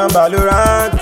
I'm Valorant.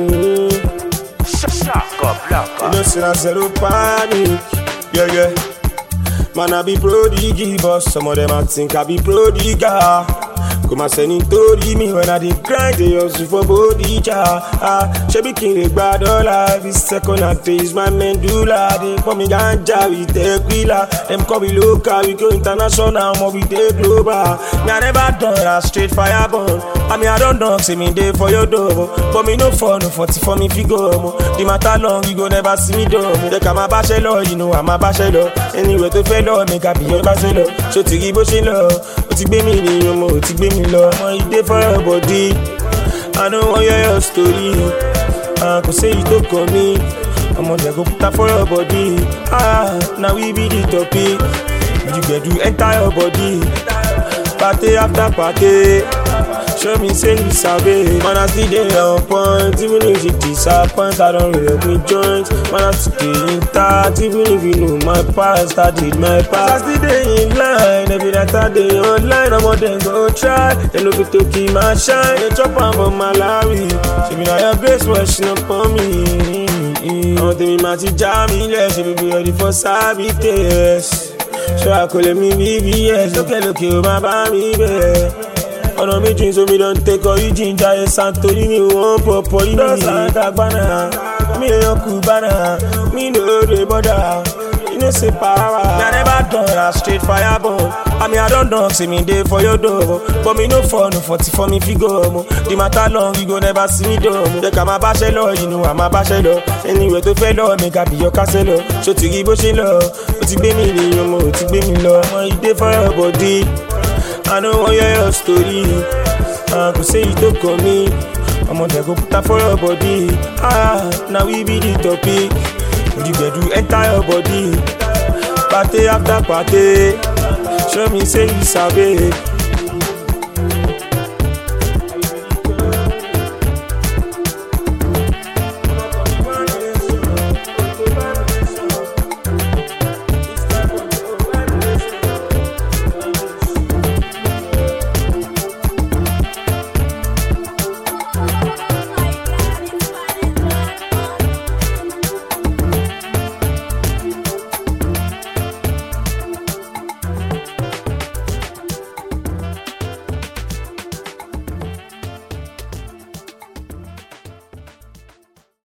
Shaka blaka. You know, say I zero panic. Yeah. Man, I be prodigy, but some of them I think I be prodigal. Come and send it to me when I did grind, they hustle for body jar. She be king, they bad dollar. This second and face my medulla. They call me ganja, we take wheeler. Them call me local, we go international, but we take global. Me I never done that straight fire burn. I mean I don't know, say me day for your door. But me no for no 40 for me figure. The matter long, you go never see me do. They come a bachelor, you know I'm a bachelor. Anyway to fellow, make a be your bachelor. So to give us a love, to be me, you know, to be me. Love, you dey for your body. I don't want your story. I could say you don't call me. I'm on there, go put that for your body. Now we be the topic. You get to enter your body. Party after party. Show me say you sabi. Man, I still dey on point. Even if you disappoint, I don't really me joint. Man, I still dey in touch. Even if you know my past, I did my past. I still dey in line. Every night I dey online. I'm on them go try. They look to keep my shine. They chop on for Malawi. She be now your grace washing up on me. I'm tell me my teacher me less. She be ready for service. So I call me BBS. Look, you my baby. Ọ̀nà méjì so mi don take all you ginger ẹ̀ santori mi wọ́n pọ̀ pọ̀ yìí. Lọ́sàn-án dàgbàna, mi èèyàn kú bánà, mi no dey bother, you know say power. Me I never done that straight fire burn. I mean I don done say me dey for your door. But me no for no 40 for me figure. The matter long, you go never see me do. They come a bachelor, you know I'm a bachelor. Anyway to fellow, make I be your castle. So to give us a love, o ti gbé mi ní ọmọ, o ti gbé mi lọ. Ọmọ you dey for your body. I don't want your story. I could say you don't call me. I'm on there, go put that for your body. Now we be the topic. You get to enter your body. Party after party. Show me say you sabi.